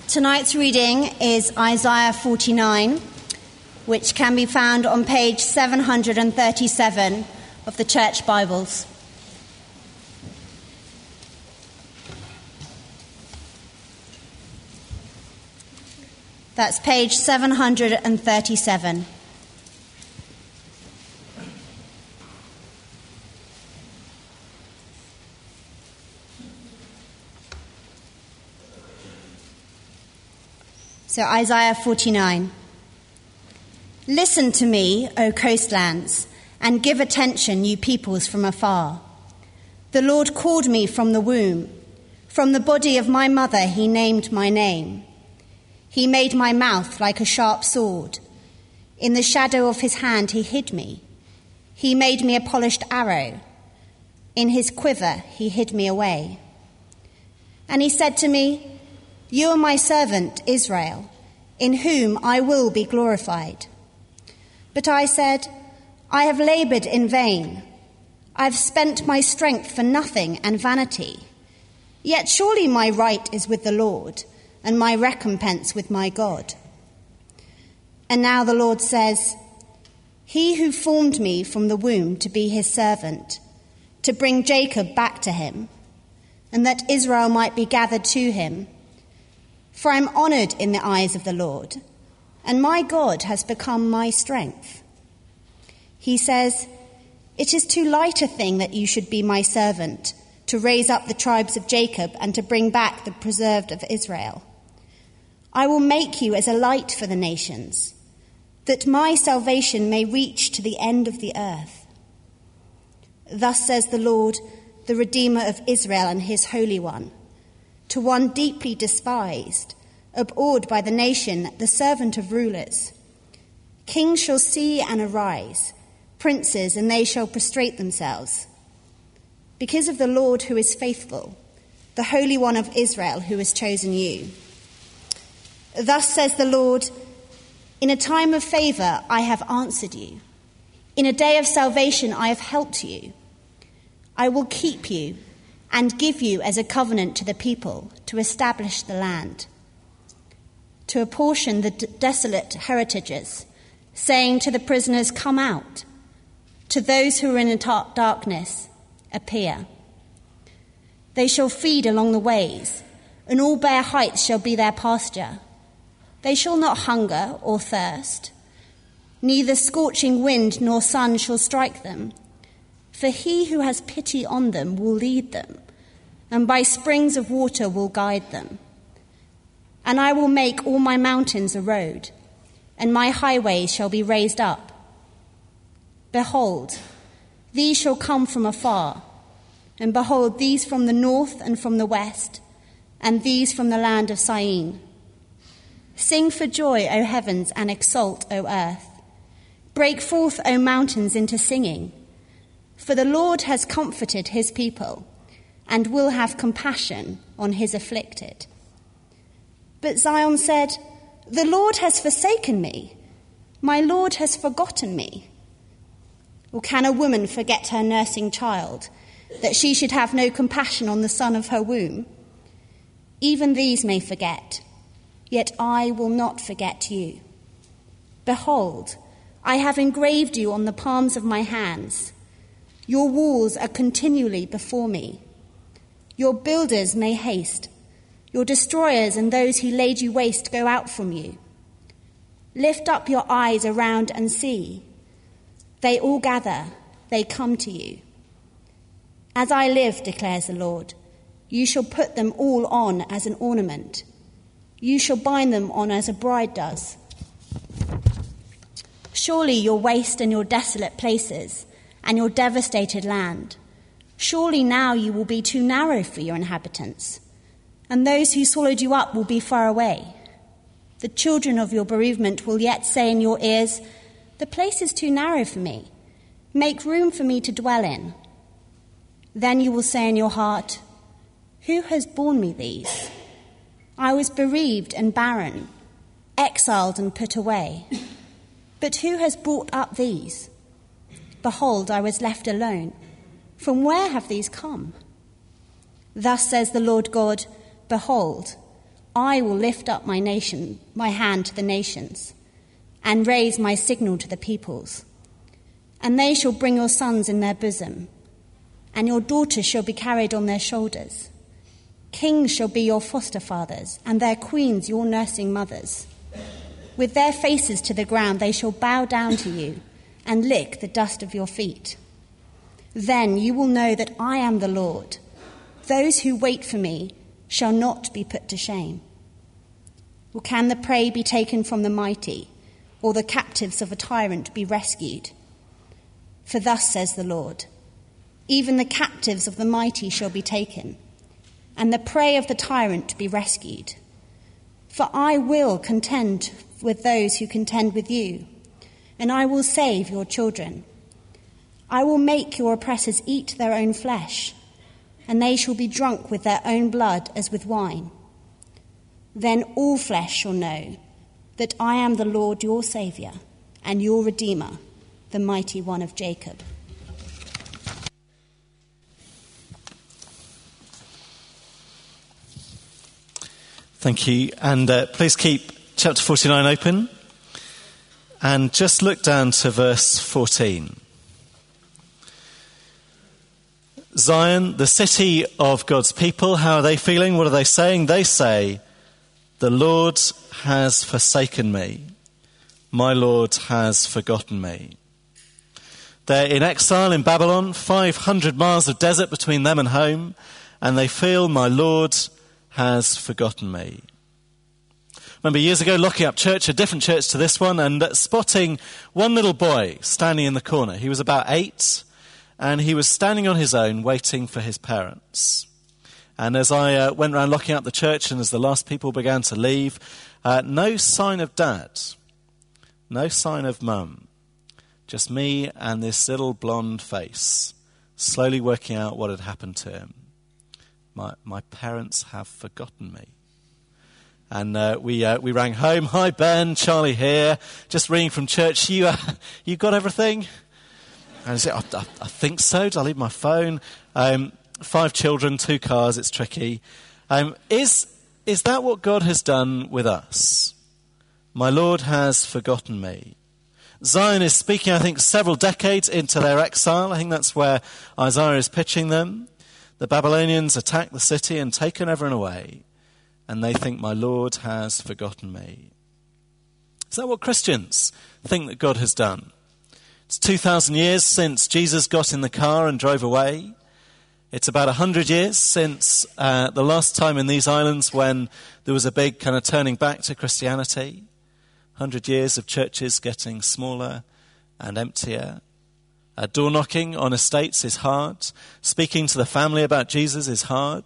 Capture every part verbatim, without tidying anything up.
Tonight's reading is Isaiah forty-nine, which can be found on page seven hundred thirty-seven of the Church Bibles. That's page seven hundred thirty-seven. So Isaiah forty-nine. Listen to me, O coastlands, and give attention, you peoples from afar. The Lord called me from the womb. From the body of my mother he named my name. He made my mouth like a sharp sword. In the shadow of his hand he hid me. He made me a polished arrow. In his quiver he hid me away. And he said to me, You are my servant, Israel, in whom I will be glorified. But I said, I have labored in vain. I have spent my strength for nothing and vanity. Yet surely my right is with the Lord, and my recompense with my God. And now the Lord says, He who formed me from the womb to be his servant, to bring Jacob back to him, and that Israel might be gathered to him. For I am honored in the eyes of the Lord, and my God has become my strength. He says, It is too light a thing that you should be my servant, to raise up the tribes of Jacob and to bring back the preserved of Israel. I will make you as a light for the nations, that my salvation may reach to the end of the earth. Thus says the Lord, the Redeemer of Israel and his Holy One, to one deeply despised, abhorred by the nation, the servant of rulers. Kings shall see and arise, princes, and they shall prostrate themselves. Because of the Lord who is faithful, the Holy One of Israel who has chosen you. Thus says the Lord, in a time of favor I have answered you. In a day of salvation I have helped you. I will keep you and give you as a covenant to the people, to establish the land, to apportion the d- desolate heritages, saying to the prisoners, Come out, to those who are in tar- darkness, appear. They shall feed along the ways, and all bare heights shall be their pasture. They shall not hunger or thirst, neither scorching wind nor sun shall strike them. For he who has pity on them will lead them, and by springs of water will guide them. And I will make all my mountains a road, and my highways shall be raised up. Behold, these shall come from afar, and behold, these from the north and from the west, and these from the land of Syene. Sing for joy, O heavens, and exult, O earth. Break forth, O mountains, into singing. For the Lord has comforted his people, and will have compassion on his afflicted. But Zion said, The Lord has forsaken me. My Lord has forgotten me. Or can a woman forget her nursing child, that she should have no compassion on the son of her womb? Even these may forget, yet I will not forget you. Behold, I have engraved you on the palms of my hands. Your walls are continually before me. Your builders may haste. Your destroyers and those who laid you waste go out from you. Lift up your eyes around and see. They all gather, they come to you. As I live, declares the Lord, you shall put them all on as an ornament. You shall bind them on as a bride does. Surely your waste and your desolate places, and your devastated land. Surely now you will be too narrow for your inhabitants, and those who swallowed you up will be far away. The children of your bereavement will yet say in your ears, The place is too narrow for me. Make room for me to dwell in. Then you will say in your heart, Who has borne me these? I was bereaved and barren, exiled and put away. But who has brought up these? Behold, I was left alone. From where have these come? Thus says the Lord God, Behold, I will lift up my nation, my hand to the nations, and raise my signal to the peoples. And they shall bring your sons in their bosom, and your daughters shall be carried on their shoulders. Kings shall be your foster fathers, and their queens your nursing mothers. With their faces to the ground they shall bow down to you, and lick the dust of your feet. Then you will know that I am the Lord. Those who wait for me shall not be put to shame. Or can the prey be taken from the mighty, or the captives of a tyrant be rescued? For thus says the Lord, even the captives of the mighty shall be taken, and the prey of the tyrant be rescued. For I will contend with those who contend with you, and I will save your children. I will make your oppressors eat their own flesh, and they shall be drunk with their own blood as with wine. Then all flesh shall know that I am the Lord your Saviour and your Redeemer, the mighty one of Jacob. Thank you. And uh, please keep chapter forty-nine open. And just look down to verse fourteen. Zion, the city of God's people, how are they feeling? What are they saying? They say, the Lord has forsaken me. My Lord has forgotten me. They're in exile in Babylon, five hundred miles of desert between them and home, and they feel my Lord has forgotten me. Remember years ago locking up church, a different church to this one, and spotting one little boy standing in the corner. He was about eight, and he was standing on his own waiting for his parents. And as I uh, went around locking up the church and as the last people began to leave, uh, no sign of dad, no sign of mum. Just me and this little blonde face, slowly working out what had happened to him. My my parents have forgotten me. And uh, we uh, we rang home. Hi Ben, Charlie here. Just ringing from church. You uh, you got everything? And I said, I, I, I think so. Did I leave my phone? Um, five children, two cars. It's tricky. Um, is is that what God has done with us? My Lord has forgotten me. Zion is speaking, I think, several decades into their exile. I think that's where Isaiah is pitching them. The Babylonians attack the city and taken everyone away. And they think, my Lord has forgotten me. Is that what Christians think that God has done? It's two thousand years since Jesus got in the car and drove away. It's about one hundred years since uh, the last time in these islands when there was a big kind of turning back to Christianity. one hundred years of churches getting smaller and emptier. Uh, door knocking on estates is hard. Speaking to the family about Jesus is hard.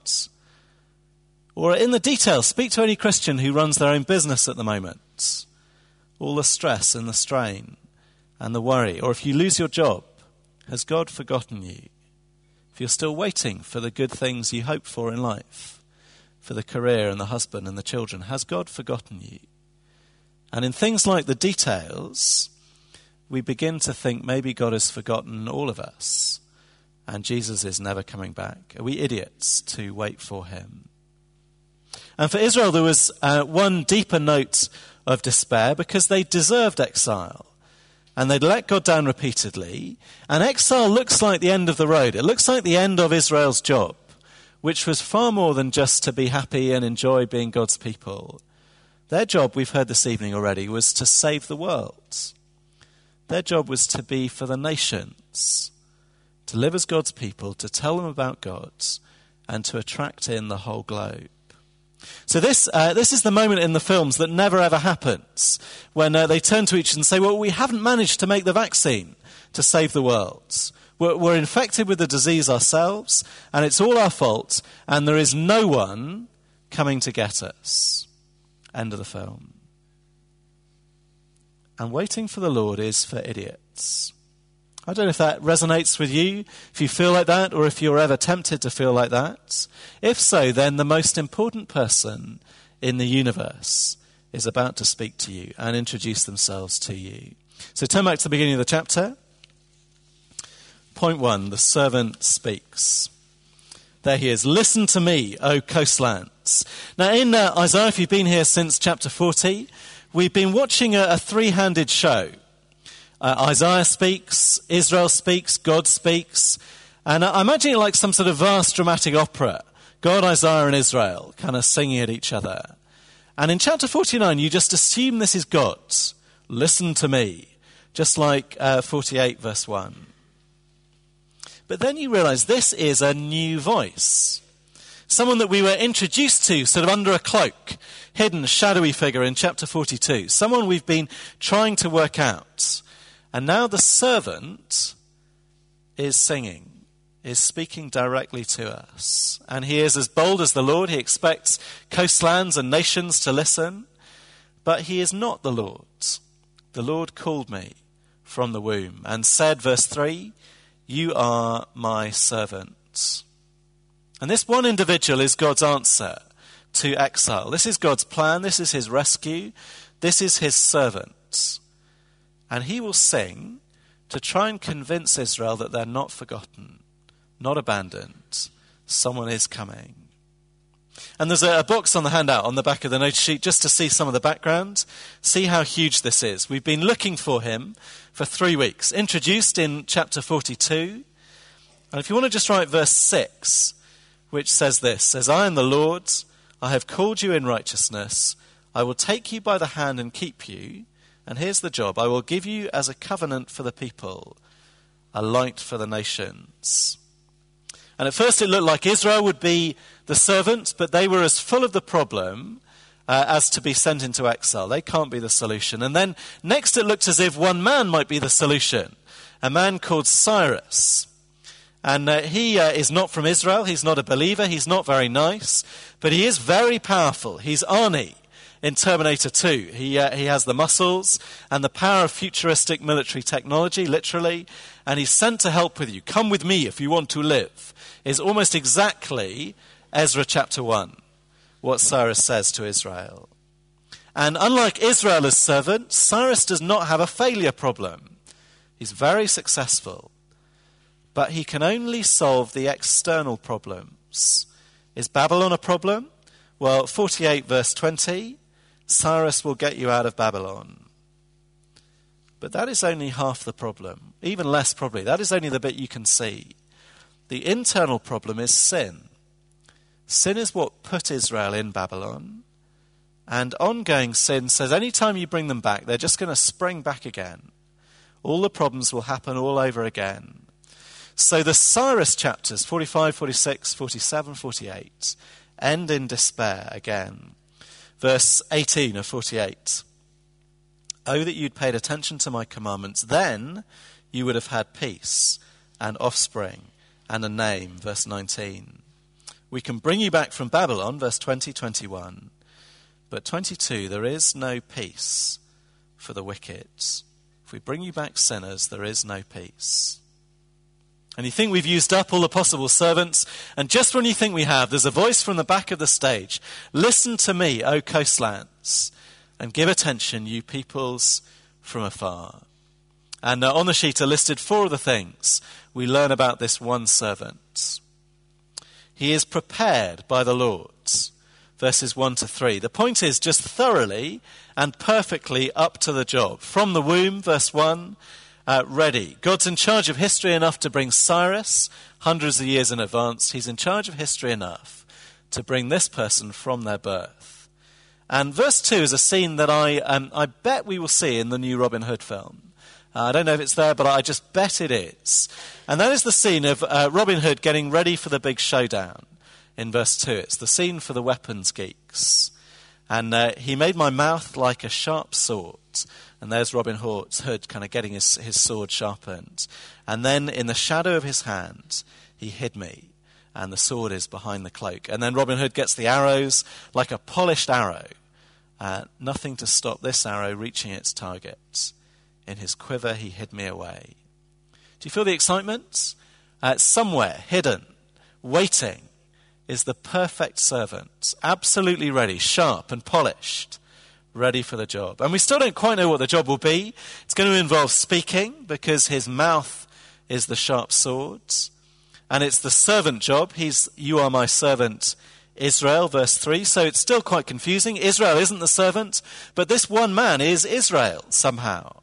Or in the detail, speak to any Christian who runs their own business at the moment. All the stress and the strain and the worry. Or if you lose your job, has God forgotten you? If you're still waiting for the good things you hope for in life, for the career and the husband and the children, has God forgotten you? And in things like the details, we begin to think maybe God has forgotten all of us and Jesus is never coming back. Are we idiots to wait for him? And for Israel, there was uh, one deeper note of despair because they deserved exile. And they'd let God down repeatedly. And exile looks like the end of the road. It looks like the end of Israel's job, which was far more than just to be happy and enjoy being God's people. Their job, we've heard this evening already, was to save the world. Their job was to be for the nations, to live as God's people, to tell them about God, and to attract in the whole globe. So this uh, this is the moment in the films that never ever happens, when uh, they turn to each other and say, well, we haven't managed to make the vaccine to save the world. We're, we're infected with the disease ourselves, and it's all our fault, and there is no one coming to get us. End of the film. And waiting for the Lord is for idiots. I don't know if that resonates with you, if you feel like that, or if you're ever tempted to feel like that. If so, then the most important person in the universe is about to speak to you and introduce themselves to you. So turn back to the beginning of the chapter. Point one, the servant speaks. There he is. Listen to me, O coastlands. Now in uh, Isaiah, if you've been here since chapter forty, we've been watching a, a three-handed show. Uh, Isaiah speaks, Israel speaks, God speaks. And I imagine it like some sort of vast dramatic opera. God, Isaiah and Israel kind of singing at each other. And in chapter forty-nine, you just assume this is God. Listen to me. Just like uh, forty-eight verse one. But then you realize this is a new voice. Someone that we were introduced to sort of under a cloak, hidden, shadowy figure in chapter forty-two. Someone we've been trying to work out. And now the servant is singing, is speaking directly to us. And he is as bold as the Lord. He expects coastlands and nations to listen. But he is not the Lord. The Lord called me from the womb and said, verse three, you are my servant. And this one individual is God's answer to exile. This is God's plan. This is his rescue. This is his servant. And he will sing to try and convince Israel that they're not forgotten, not abandoned. Someone is coming. And there's a, a box on the handout on the back of the note sheet just to see some of the background. See how huge this is. We've been looking for him for three weeks. Introduced in chapter forty-two. And if you want to just write verse six, which says this, says, I am the Lord, I have called you in righteousness. I will take you by the hand and keep you. And here's the job. I will give you as a covenant for the people, a light for the nations. And at first it looked like Israel would be the servant, but they were as full of the problem uh, as to be sent into exile. They can't be the solution. And then next it looked as if one man might be the solution, a man called Cyrus. And uh, he uh, is not from Israel. He's not a believer. He's not very nice, but he is very powerful. He's Arnie in Terminator two. He, uh, he has the muscles and the power of futuristic military technology, literally, and he's sent to help with you. Come with me if you want to live, is almost exactly Ezra chapter one, what Cyrus says to Israel. And unlike Israel as servant, Cyrus does not have a failure problem. He's very successful, but he can only solve the external problems. Is Babylon a problem? Well, forty-eight verse twenty, Cyrus will get you out of Babylon. But that is only half the problem, even less probably. That is only the bit you can see. The internal problem is sin. Sin is what put Israel in Babylon. And ongoing sin says anytime you bring them back, they're just going to spring back again. All the problems will happen all over again. So the Cyrus chapters, forty-five, forty-six, forty-seven, forty-eight, end in despair again. Verse eighteen of forty-eight. Oh, that you'd paid attention to my commandments. Then you would have had peace and offspring and a name. Verse nineteen. We can bring you back from Babylon. Verse twenty, twenty-one. But twenty-two, there is no peace for the wicked. If we bring you back sinners, there is no peace. And you think we've used up all the possible servants, and just when you think we have, there's a voice from the back of the stage. Listen to me, O coastlands, and give attention, you peoples from afar. And uh, on the sheet are listed four of the things we learn about this one servant. He is prepared by the Lord, verses one to three. The point is just thoroughly and perfectly up to the job. From the womb, verse one, Uh, ready. God's in charge of history enough to bring Cyrus hundreds of years in advance. He's in charge of history enough to bring this person from their birth. And verse two is a scene that I um, I bet we will see in the new Robin Hood film. Uh, I don't know if it's there, but I just bet it is. And that is the scene of uh, Robin Hood getting ready for the big showdown in verse two. It's the scene for the weapons geeks. And uh, he made my mouth like a sharp sword. And there's Robin Hood kind of getting his, his sword sharpened. And then in the shadow of his hand, he hid me. And the sword is behind the cloak. And then Robin Hood gets the arrows like a polished arrow. Uh, nothing to stop this arrow reaching its target. In his quiver, he hid me away. Do you feel the excitement? Uh, somewhere, hidden, waiting, is the perfect servant. Absolutely ready, sharp and polished. Ready for the job. And we still don't quite know what the job will be. It's going to involve speaking because his mouth is the sharp sword. And it's the servant job. He's, you are my servant, Israel, verse three. So it's still quite confusing. Israel isn't the servant, but this one man is Israel somehow.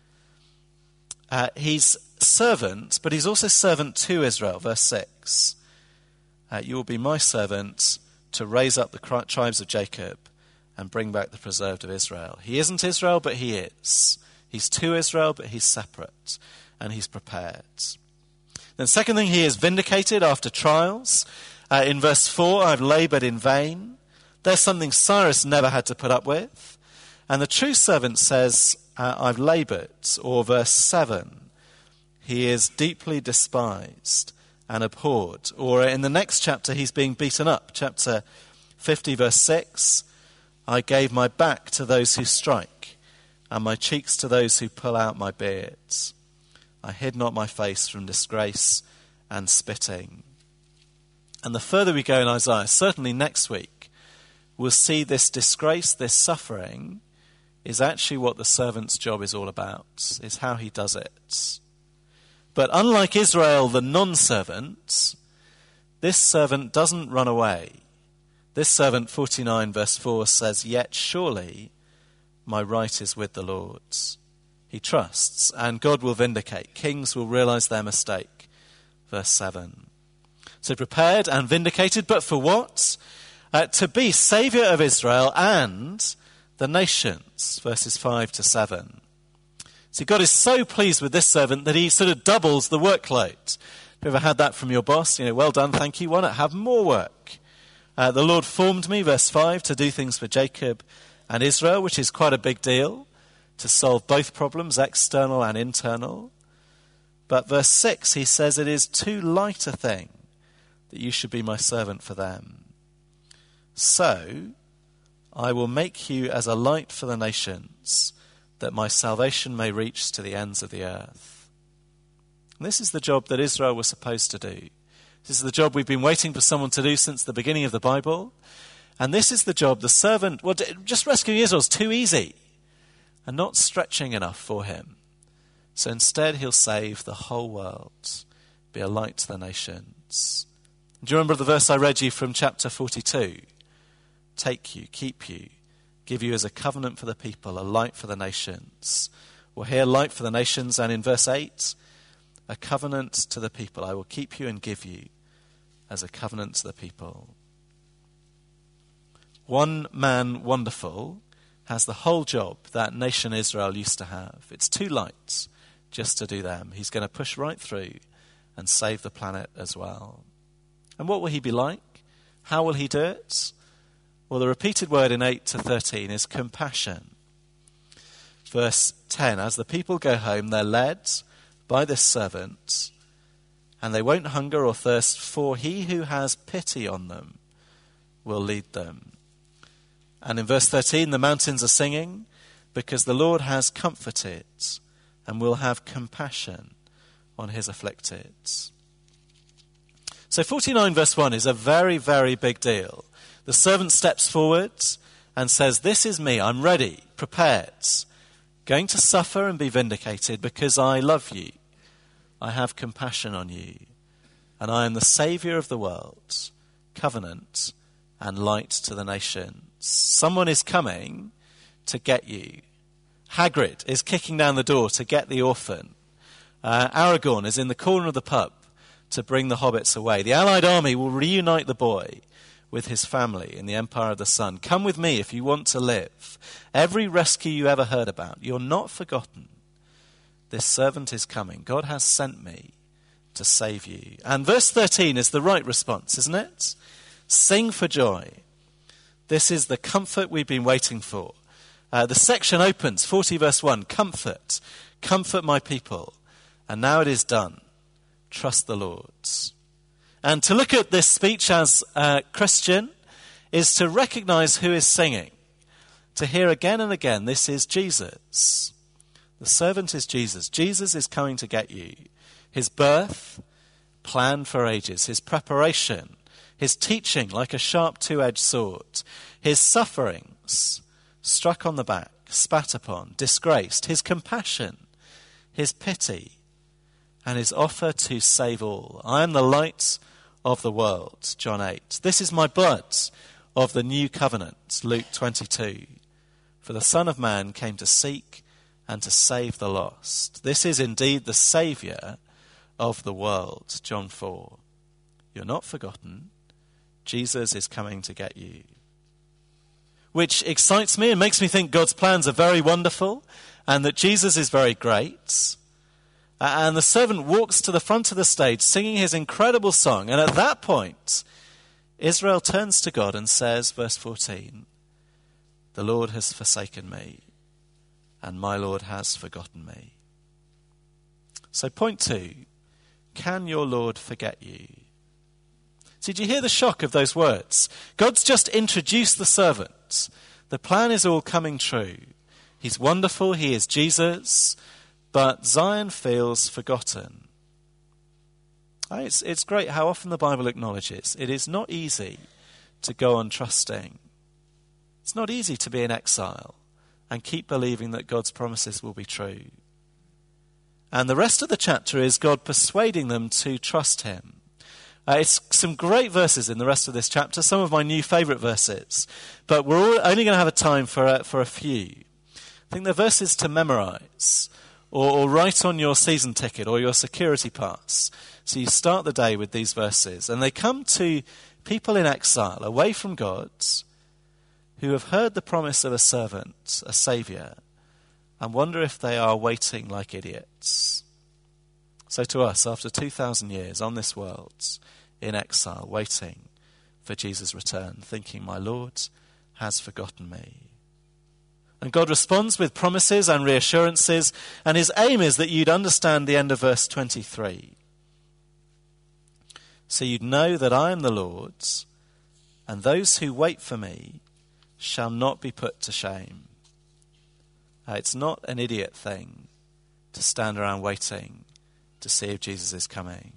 Uh, he's servant, but he's also servant to Israel, verse six. Uh, you will be my servant to raise up the tribes of Jacob and bring back the preserved of Israel. He isn't Israel, but he is. He's to Israel, but he's separate, and he's prepared. Then second thing, he is vindicated after trials. Uh, in verse four, I've laboured in vain. There's something Cyrus never had to put up with. And the true servant says, uh, I've laboured. Or verse seven, he is deeply despised and abhorred. Or in the next chapter, he's being beaten up. Chapter fifty, verse six, I gave my back to those who strike, and my cheeks to those who pull out my beards. I hid not my face from disgrace and spitting. And the further we go in Isaiah, certainly next week, we'll see this disgrace, this suffering, is actually what the servant's job is all about, is how he does it. But unlike Israel, the non-servant, this servant doesn't run away. This servant, forty-nine verse four, says, yet surely my right is with the Lord. He trusts, and God will vindicate. Kings will realize their mistake. Verse seven. So prepared and vindicated, but for what? Uh, to be Saviour of Israel and the nations. Verses five to seven. See, God is so pleased with this servant that he sort of doubles the workload. Have you ever had that from your boss? You know, well done, thank you. Why not have more work? Uh, the Lord formed me, verse five, to do things for Jacob and Israel, which is quite a big deal, to solve both problems, external and internal. But verse six, he says, it is too light a thing that you should be my servant for them. So I will make you as a light for the nations, that my salvation may reach to the ends of the earth. And this is the job that Israel was supposed to do. This is the job we've been waiting for someone to do since the beginning of the Bible. And this is the job the servant, well, just rescuing Israel is too easy and not stretching enough for him. So instead he'll save the whole world, be a light to the nations. Do you remember the verse I read you from chapter forty-two? Take you, keep you, give you as a covenant for the people, a light for the nations. Well, here, light for the nations, and in verse eight, a covenant to the people. I will keep you and give you as a covenant to the people. One man, wonderful, has the whole job that nation Israel used to have. It's too light just to do them. He's going to push right through and save the planet as well. And what will he be like? How will he do it? Well, the repeated word in eight to thirteen is compassion. Verse ten, as the people go home, they're led by this servant, and they won't hunger or thirst, for he who has pity on them will lead them. And in verse thirteen, the mountains are singing, because the Lord has comforted and will have compassion on his afflicted. So forty-nine verse one is a very, very big deal. The servant steps forward and says, this is me, I'm ready, prepared, going to suffer and be vindicated because I love you. I have compassion on you, and I am the Saviour of the world, covenant and light to the nations. Someone is coming to get you. Hagrid is kicking down the door to get the orphan. Uh, Aragorn is in the corner of the pub to bring the hobbits away. The Allied army will reunite the boy with his family in the Empire of the Sun. Come with me if you want to live. Every rescue you ever heard about, you're not forgotten. This servant is coming. God has sent me to save you. And verse thirteen is the right response, isn't it? Sing for joy. This is the comfort we've been waiting for. Uh, the section opens, forty verse one, comfort, comfort my people. And now it is done. Trust the Lord. And to look at this speech as a Christian is to recognize who is singing. To hear again and again, this is Jesus. The servant is Jesus. Jesus is coming to get you. His birth, planned for ages. His preparation, his teaching like a sharp two-edged sword. His sufferings, struck on the back, spat upon, disgraced. His compassion, his pity, and his offer to save all. I am the light of the world, John eight. This is my blood of the new covenant, Luke twenty-two. For the Son of Man came to seek and to save the lost. This is indeed the Saviour of the world, John four. You're not forgotten. Jesus is coming to get you. Which excites me and makes me think God's plans are very wonderful and that Jesus is very great. And the servant walks to the front of the stage singing his incredible song. And at that point, Israel turns to God and says, verse fourteen, the Lord has forsaken me, and my Lord has forgotten me. So point two, can your Lord forget you? See, did you hear the shock of those words? God's just introduced the servant. The plan is all coming true. He's wonderful, he is Jesus, but Zion feels forgotten. It's, it's great how often the Bible acknowledges it is not easy to go on trusting. It's not easy to be in exile and keep believing that God's promises will be true. And the rest of the chapter is God persuading them to trust him. Uh, it's some great verses in the rest of this chapter, some of my new favourite verses, but we're all only going to have a time for a, for a few. I think they're verses to memorise or, or write on your season ticket or your security pass. So you start the day with these verses, and they come to people in exile, away from God, who have heard the promise of a servant, a saviour, and wonder if they are waiting like idiots. So to us, after two thousand years on this world, in exile, waiting for Jesus' return, thinking, my Lord has forgotten me. And God responds with promises and reassurances, and his aim is that you'd understand the end of verse twenty-three. So you'd know that I am the Lord's, and those who wait for me shall not be put to shame. Uh, it's not an idiot thing to stand around waiting to see if Jesus is coming.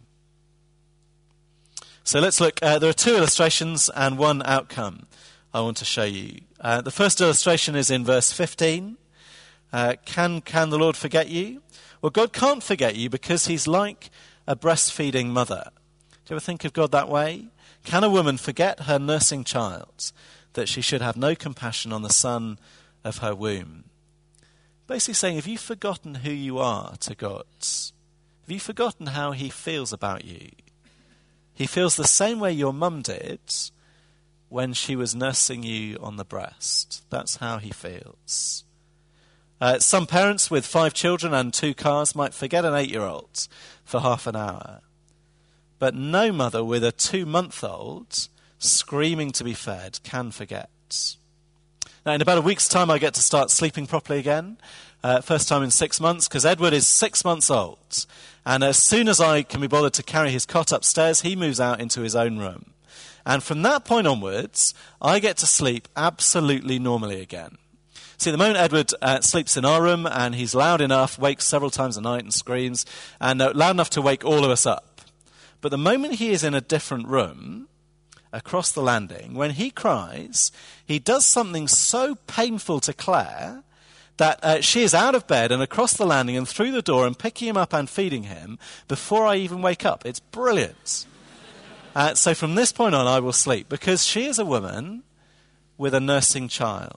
So let's look. Uh, there are two illustrations and one outcome I want to show you. Uh, the first illustration is in verse fifteen. Uh, can, can the Lord forget you? Well, God can't forget you because he's like a breastfeeding mother. Do you ever think of God that way? Can a woman forget her nursing child, that she should have no compassion on the son of her womb? Basically saying, have you forgotten who you are to God? Have you forgotten how he feels about you? He feels the same way your mum did when she was nursing you on the breast. That's how he feels. Uh, some parents with five children and two cars might forget an eight-year-old for half an hour. But no mother with a two-month-old screaming to be fed can forget. Now, in about a week's time, I get to start sleeping properly again. Uh, first time in six months, because Edward is six months old. And as soon as I can be bothered to carry his cot upstairs, he moves out into his own room. And from that point onwards, I get to sleep absolutely normally again. See, at the moment, Edward uh, sleeps in our room, and he's loud enough, wakes several times a night and screams, and uh, loud enough to wake all of us up. But the moment he is in a different room, across the landing, when he cries, he does something so painful to Claire that uh, she is out of bed and across the landing and through the door and picking him up and feeding him before I even wake up. It's brilliant. Uh, so from this point on, I will sleep, because she is a woman with a nursing child.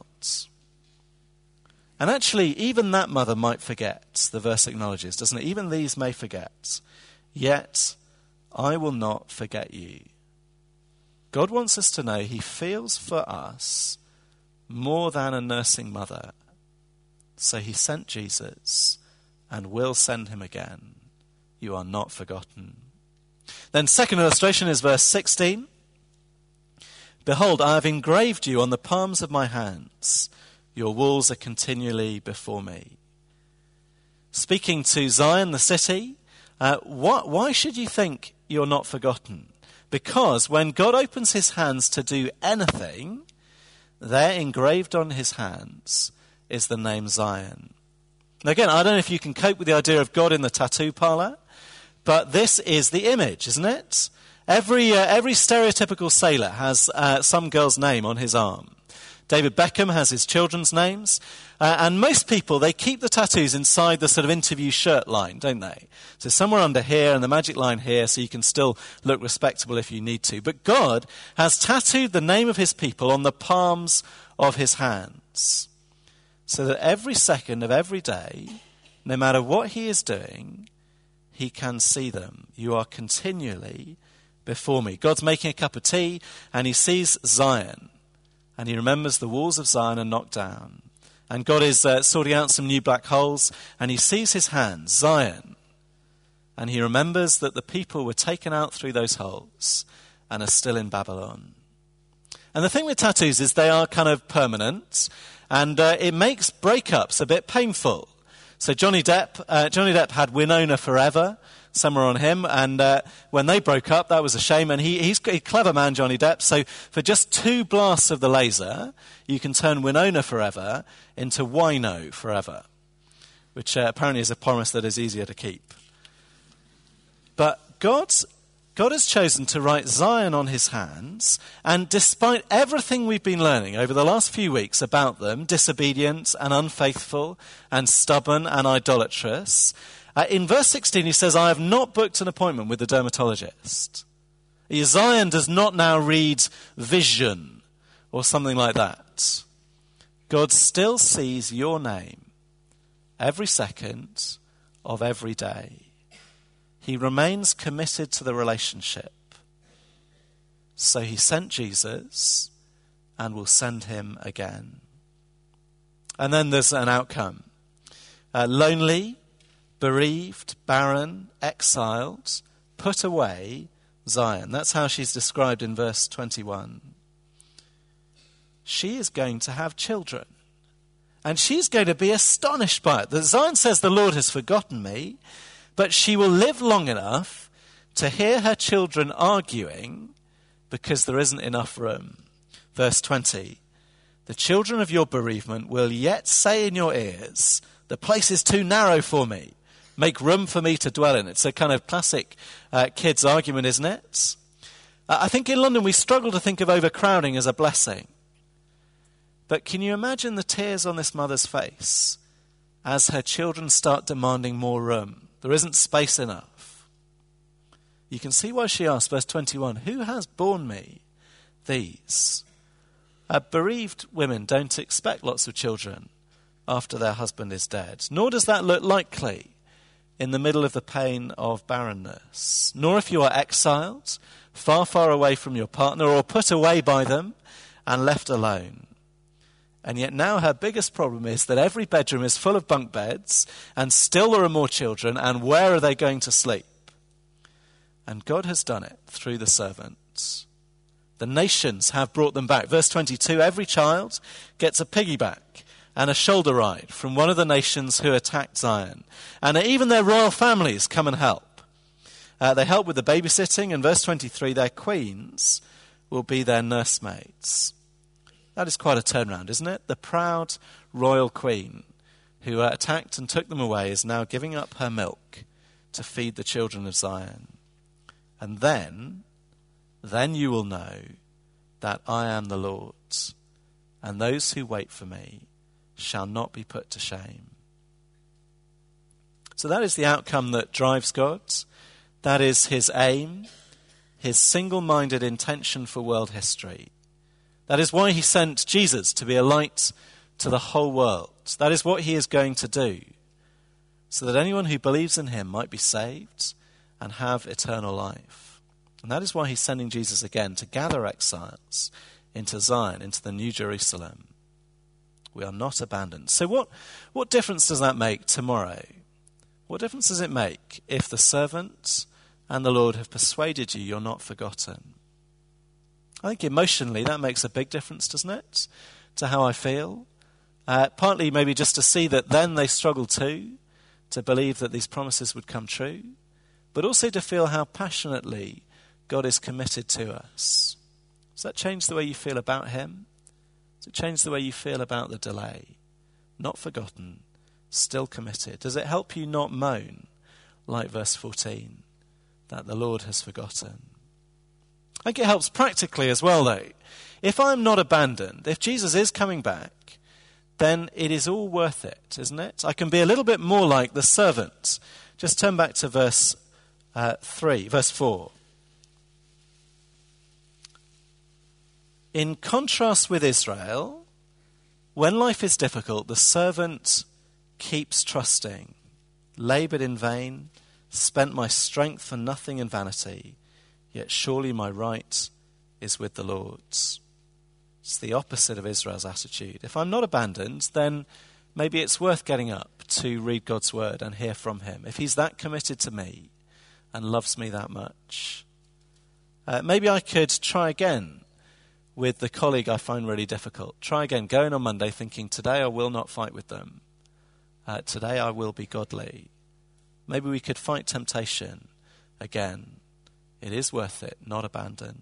And actually, even that mother might forget, the verse acknowledges, doesn't it? Even these may forget. Yet I will not forget you. God wants us to know he feels for us more than a nursing mother. So he sent Jesus and will send him again. You are not forgotten. Then second illustration is verse sixteen. Behold, I have engraved you on the palms of my hands. Your walls are continually before me. Speaking to Zion, the city, uh, what, why should you think you're not forgotten? Because when God opens his hands to do anything, there engraved on his hands is the name Zion. Now again, I don't know if you can cope with the idea of God in the tattoo parlour, but this is the image, isn't it? Every uh, every stereotypical sailor has uh, some girl's name on his arm. David Beckham has his children's names. Uh, and most people, they keep the tattoos inside the sort of interview shirt line, don't they? So somewhere under here and the magic line here, so you can still look respectable if you need to. But God has tattooed the name of his people on the palms of his hands, so that every second of every day, no matter what he is doing, he can see them. You are continually before me. God's making a cup of tea, and he sees Zion, and he remembers the walls of Zion are knocked down. And God is uh, sorting out some new black holes, and he sees his hands, Zion, and he remembers that the people were taken out through those holes and are still in Babylon. And the thing with tattoos is they are kind of permanent, and uh, it makes breakups a bit painful. So Johnny Depp, uh, Johnny Depp had Winona Forever somewhere on him, and uh, when they broke up, that was a shame. And he, he's a clever man, Johnny Depp. So for just two blasts of the laser, you can turn Winona Forever into Wino Forever, which uh, apparently is a promise that is easier to keep. But God's God has chosen to write Zion on his hands, and despite everything we've been learning over the last few weeks about them, disobedient and unfaithful and stubborn and idolatrous, uh, in verse sixteen he says, I have not booked an appointment with the dermatologist. Zion does not now read vision or something like that. God still sees your name every second of every day. He remains committed to the relationship. So he sent Jesus and will send him again. And then there's an outcome. Uh, lonely, bereaved, barren, exiled, put away Zion. That's how she's described in verse twenty-one. She is going to have children. And she's going to be astonished by it. The Zion says, the Lord has forgotten me. But she will live long enough to hear her children arguing because there isn't enough room. Verse twenty, the children of your bereavement will yet say in your ears, the place is too narrow for me. Make room for me to dwell in. It's a kind of classic uh, kids argument, isn't it? Uh, I think in London we struggle to think of overcrowding as a blessing. But can you imagine the tears on this mother's face as her children start demanding more room? There isn't space enough. You can see why she asked, verse twenty-one, who has borne me these? Uh, bereaved women don't expect lots of children after their husband is dead. Nor does that look likely in the middle of the pain of barrenness. Nor if you are exiled, far, far away from your partner, or put away by them and left alone. And yet now her biggest problem is that every bedroom is full of bunk beds, and still there are more children, and where are they going to sleep? And God has done it through the servants. The nations have brought them back. Verse twenty-two, every child gets a piggyback and a shoulder ride from one of the nations who attacked Zion. And even their royal families come and help. Uh, they help with the babysitting, and verse twenty-three, their queens will be their nursemaids. That is quite a turnaround, isn't it? The proud royal queen who attacked and took them away is now giving up her milk to feed the children of Zion. And then, then you will know that I am the Lord, and those who wait for me shall not be put to shame. So that is the outcome that drives God. That is his aim, his single-minded intention for world history. That is why he sent Jesus to be a light to the whole world. That is what he is going to do, so that anyone who believes in him might be saved and have eternal life. And that is why he's sending Jesus again, to gather exiles into Zion, into the New Jerusalem. We are not abandoned. So what, what difference does that make tomorrow? What difference does it make if the servant and the Lord have persuaded you you're not forgotten? I think emotionally that makes a big difference, doesn't it, to how I feel? Uh, partly maybe just to see that then they struggle too, to believe that these promises would come true, but also to feel how passionately God is committed to us. Does that change the way you feel about him? Does it change the way you feel about the delay? Not forgotten, still committed. Does it help you not moan, like verse fourteen, that the Lord has forgotten? I think it helps practically as well, though. If I'm not abandoned, if Jesus is coming back, then it is all worth it, isn't it? I can be a little bit more like the servant. Just turn back to verse uh, three, verse four. In contrast with Israel, when life is difficult, the servant keeps trusting. Laboured in vain, spent my strength for nothing in vanity, yet surely my right is with the Lord's. It's the opposite of Israel's attitude. If I'm not abandoned, then maybe it's worth getting up to read God's word and hear from him. If he's that committed to me and loves me that much, uh, maybe I could try again with the colleague I find really difficult. Try again, go in on Monday thinking, today I will not fight with them. Uh, today I will be godly. Maybe we could fight temptation again. It is worth it, not abandoned.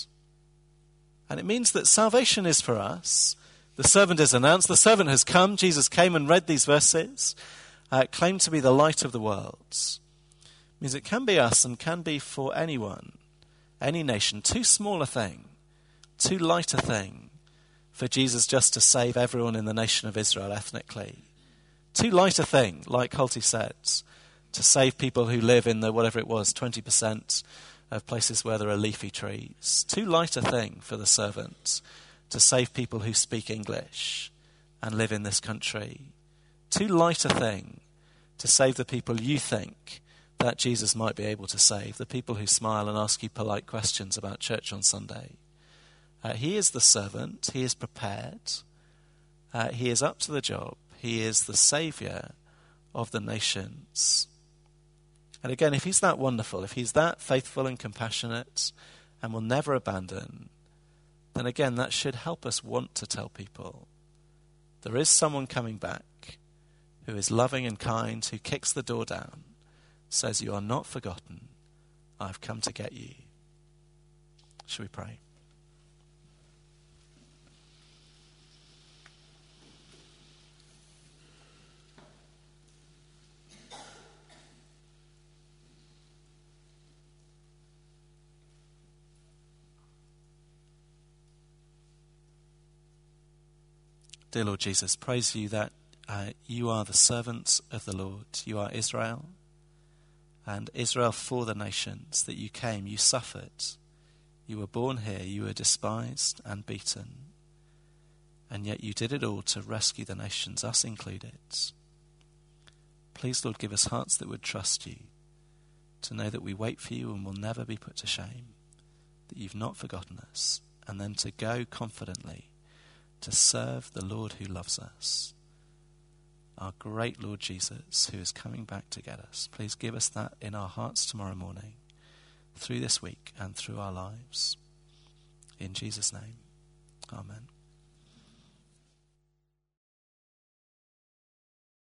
And it means that salvation is for us. The servant is announced. The servant has come. Jesus came and read these verses, uh, claimed to be the light of the world. It means it can be us and can be for anyone, any nation. Too small a thing, too light a thing for Jesus just to save everyone in the nation of Israel ethnically. Too light a thing, like Holty said, to save people who live in the, whatever it was, twenty percent of places where there are leafy trees. Too light a thing for the servant to save people who speak English and live in this country. Too light a thing to save the people you think that Jesus might be able to save, the people who smile and ask you polite questions about church on Sunday. Uh, he is the servant. He is prepared. Uh, he is up to the job. He is the saviour of the nations. And again, if he's that wonderful, if he's that faithful and compassionate and will never abandon, then again, that should help us want to tell people there is someone coming back who is loving and kind, who kicks the door down, says, you are not forgotten. I've come to get you. Shall we pray? Dear Lord Jesus, praise you that uh, you are the servants of the Lord. You are Israel, and Israel for the nations, that you came, you suffered. You were born here, you were despised and beaten, and yet you did it all to rescue the nations, us included. Please, Lord, give us hearts that would trust you, to know that we wait for you and will never be put to shame, that you've not forgotten us, and then to go confidently to serve the Lord who loves us, our great Lord Jesus, who is coming back to get us. Please give us that in our hearts tomorrow morning, through this week and through our lives. In Jesus' name.